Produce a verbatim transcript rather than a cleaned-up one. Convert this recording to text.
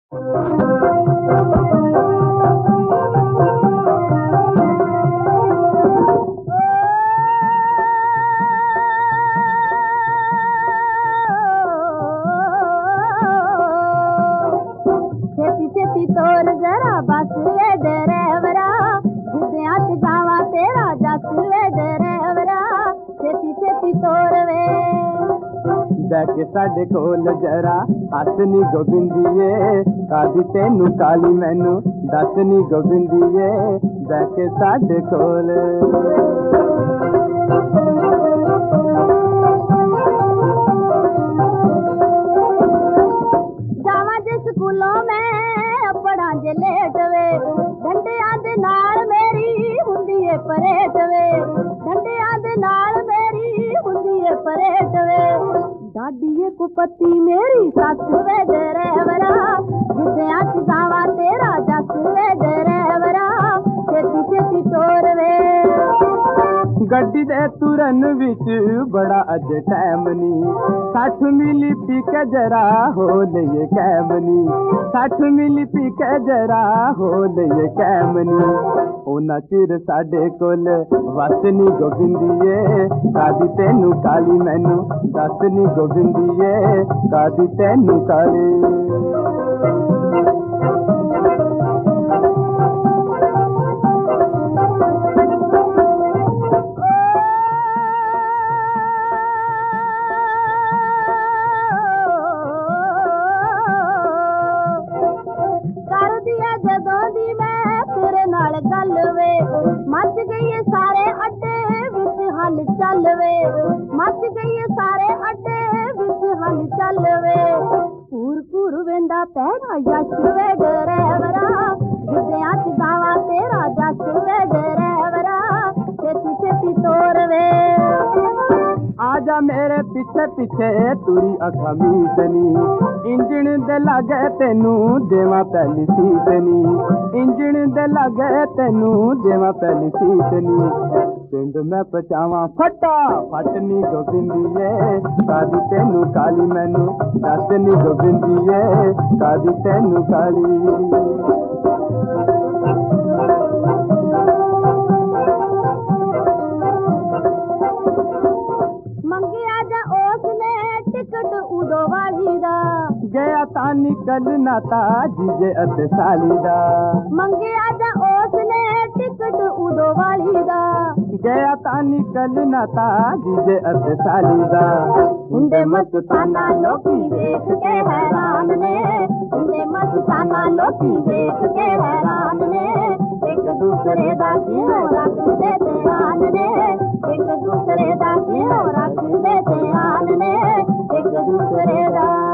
तोर जरा बस वे ड्राइवरा जिद्दियां च गावां तेरा जस वे ड्राइवरा छेती छेती तोर वे बैके साडे कोल जरा हस नी गोबिंदीए कादी तेनू काली मैनू दस नी गोबिंदीए बैके साडे कोल जावां जे स्कूलों में जे लेट वे डंडियां दे नाल मेरी हुंदी ए परेट वे डंडियां दे नाल मेरी हुंदी ए परेट वे दादी को पति मेरी सस वे ड्राइवरा जिद्दियां च गावां तेरा जस वे ड्राइवरा छेती छेती तोर वे गड्डी दे तुरन विच बड़ा अज टैम नी सठ मिली पी के जरा हो लइए कैम नी सठ मिली पी के जरा हो लइए कैम नी ओना चिर साडे कोल वस नी गोबिंदीए कादी तेनू काली मैनू दस नी गोबिंदीए कादी तेनू काली मच गई सारे अड्डे विच हल चल वे मच गई सारे अड्डे विच हल चल वे पूर पूर वेंदा पैरा यश वे ड्राइवरा जिद्दियां च गावां तेरा जस वे ड्राइवरा छेती छेती तोर वे आजा मेरे पीछे पीछे तुरी अखा मीटनी इंजन दे लागे तेनू देवा पहली सीटनी इंजन दे लागे तेनू देवा पहली सीटनी पिंड में पचावा फटा फटनी गोबिंदीए कादी तेनू काली मैनू दसनी गोबिंदीए कादी तेनू काली उदो वाली दा गया ता निकल ना ता जीजे अते साली दा मंगे आजा उसने टिकट उदो वाली दा गया ता निकल ना ता जीजे अते साली दा हुंदे मस्ताना लोकी देख के हैरान ने हुंदे मस्ताना लोकी देख के हैरान ने एक दूसरे दा क्यों रखदे ध्यान ने एक दूसरे दा क्यों रखदे ध्यान ने एक दूसरे दा